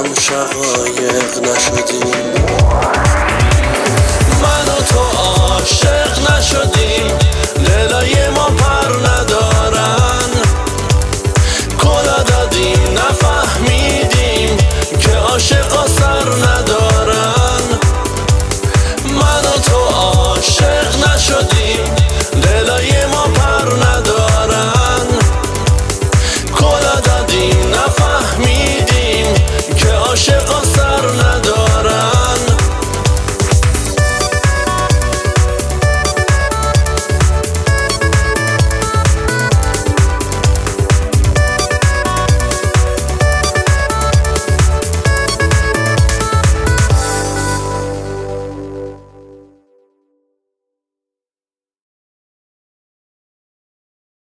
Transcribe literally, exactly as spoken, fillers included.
هم شقایق نشدیم، من و تو عاشق نشدیم، لیلای ما پر ندارن، کلا دادیم نفهمیدیم که عاشقا سر ندارن. من و تو عاشق نشدیم، لیلای ما پر ندارن، کلا دادیم نفهمیدیم که عاشقا سر ندارن.